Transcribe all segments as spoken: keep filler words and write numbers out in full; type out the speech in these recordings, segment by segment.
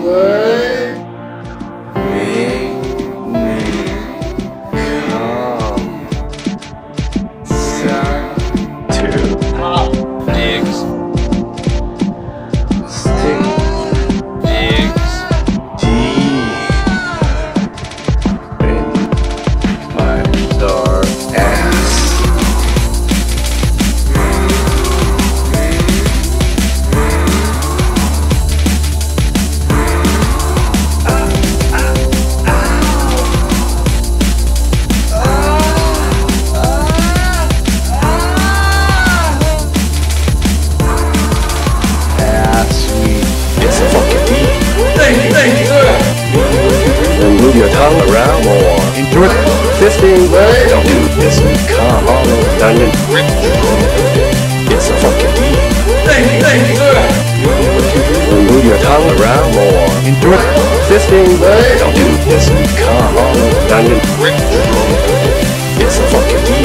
word. Me, me, come. Son, two, digs, stick, digs, deep in my dark ass. And move your tongue around more. Enjoy fisting, well, don't do this and come on, dungeon. It's a fucking deep. And move your tongue around more. Enjoy fisting, well, don't do this and come on, dungeon. It's a fucking deep.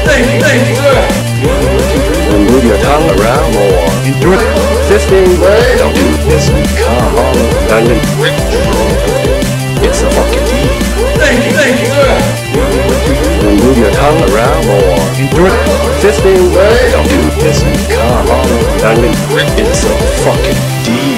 And move your tongue around more. Enjoy fisting, well, don't do this and come on, dungeon. It's a fucking deep. And move your tongue around more. Enjoy fisting, well, don't do this and come on, dungeon. It's a fucking deep.